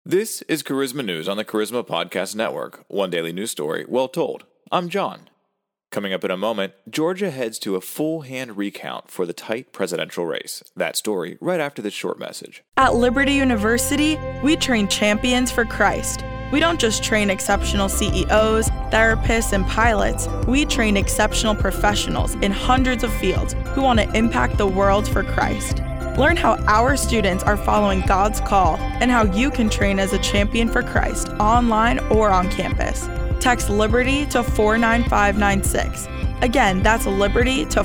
This is Charisma News on the Charisma Podcast Network, one daily news story well told. I'm John. Coming up in a moment, Georgia heads to a full-hand recount for the tight presidential race. That story right after this short message. At Liberty University, we train champions for Christ. We don't just train exceptional CEOs, therapists, and pilots. We train exceptional professionals in hundreds of fields who want to impact the world for Christ. Learn how our students are following God's call and how you can train as a champion for Christ online or on campus. Text Liberty to 49596. Again, that's Liberty to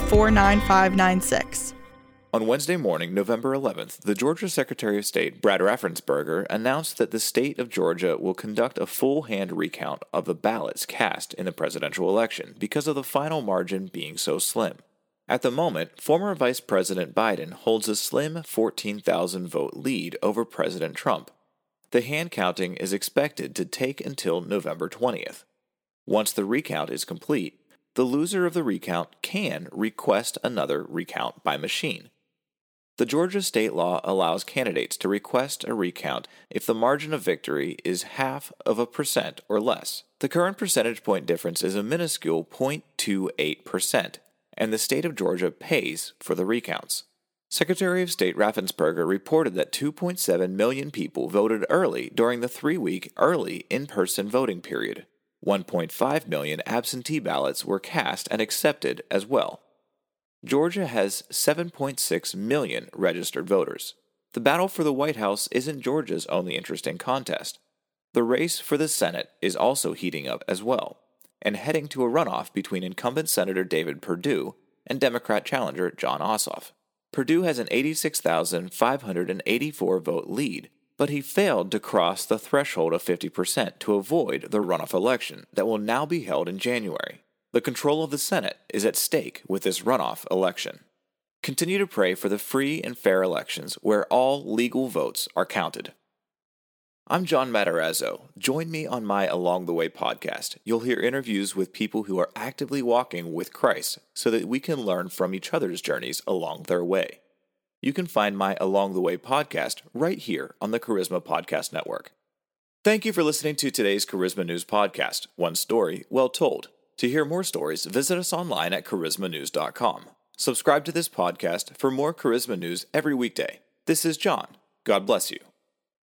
49596. On Wednesday morning, November 11th, the Georgia Secretary of State, Brad Raffensperger, announced that the state of Georgia will conduct a full-hand recount of the ballots cast in the presidential election because of the final margin being so slim. At the moment, former Vice President Biden holds a slim 14,000 vote lead over President Trump. The hand counting is expected to take until November 20th. Once the recount is complete, the loser of the recount can request another recount by machine. The Georgia state law allows candidates to request a recount if the margin of victory is 0.5% or less. The current percentage point difference is a minuscule 0.28%. And the state of Georgia pays for the recounts. Secretary of State Raffensperger reported that 2.7 million people voted early during the 3-week early in-person voting period. 1.5 million absentee ballots were cast and accepted as well. Georgia has 7.6 million registered voters. The battle for the White House isn't Georgia's only interesting contest. The race for the Senate is also heating up as well, and heading to a runoff between incumbent Senator David Perdue and Democrat challenger Jon Ossoff. Perdue has an 86,584 vote lead, but he failed to cross the threshold of 50% to avoid the runoff election that will now be held in January. The control of the Senate is at stake with this runoff election. Continue to pray for the free and fair elections where all legal votes are counted. I'm John Matarazzo. Join me on my Along the Way podcast. You'll hear interviews with people who are actively walking with Christ so that we can learn from each other's journeys along their way. You can find my Along the Way podcast right here on the Charisma Podcast Network. Thank you for listening to today's Charisma News podcast, one story well told. To hear more stories, visit us online at charismanews.com. Subscribe to this podcast for more Charisma News every weekday. This is John. God bless you.